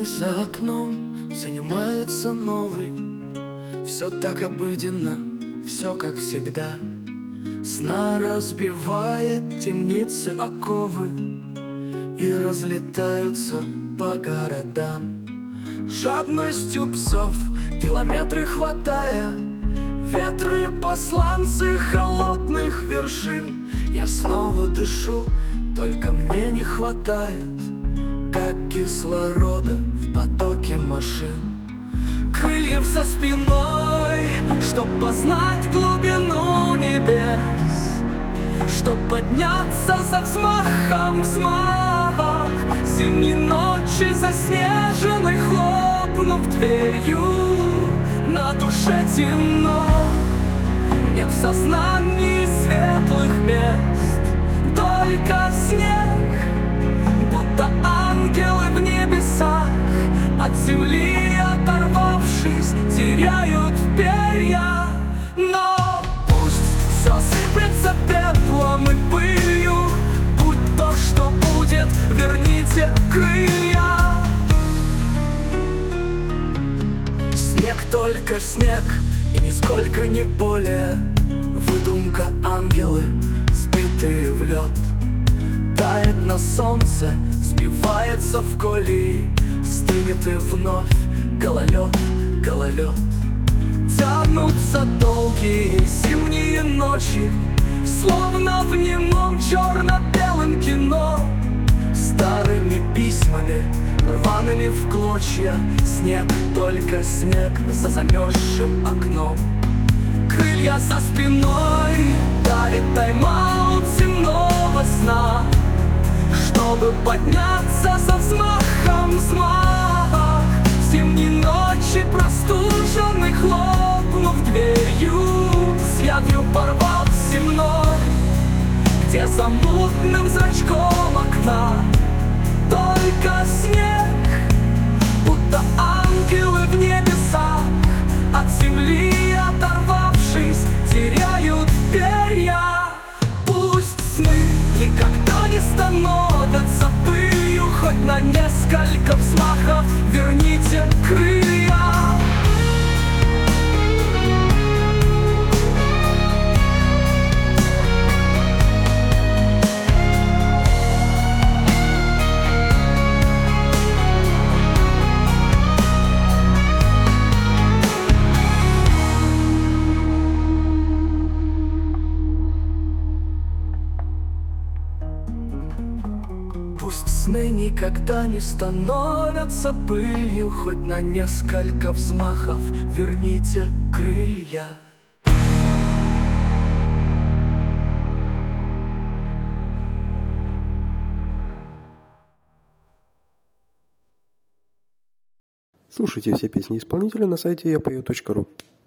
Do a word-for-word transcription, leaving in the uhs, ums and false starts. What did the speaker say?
День за окном занимается новый. Все так обыденно, все как всегда. Сна разбивает темницы оковы и разлетаются по городам. Жадностью псов километры хватая, ветры посланцы холодных вершин. Я снова дышу, только мне не хватает, как кислорода в потоке машин. Крыльев за спиной, чтоб познать глубину небес, чтоб подняться за взмахом взмах зимней ночи, заснеженной, хлопнув дверью. На душе темно, нет в сознании светлых мест, только снег, будто ангелы в небесах, от земли оторвавшись, теряют перья. Но пусть все сыплется пеплом и пылью, будь то, что будет, верните крылья. Снег, только снег, и нисколько не более. Выдумка ангелы, сбитые в лед. Тает на солнце, сбивается в колеи, стынет и вновь гололед, гололед. Тянутся долгие зимние ночи, словно в немом черно-белом кино. Старыми письмами, рваными в клочья, снег, только снег за замерзшим окном. Крылья за спиной, дарит тайм-аут земного сна, чтобы подняться за взмахом взмах зимней ночи, простуженный, хлопнув дверью, с ядью порвав земной, где за мутным зрачком окна только снег, будто ангелы в небесах, от земли оторвавшись, теряют перья. Пусть сны никогда не становятся пылью, хоть на несколько взмахов верните крылья. Пусть сны никогда не становятся пылью, хоть на несколько взмахов верните крылья. Слушайте все песни исполнителя на сайте я пою точка ру.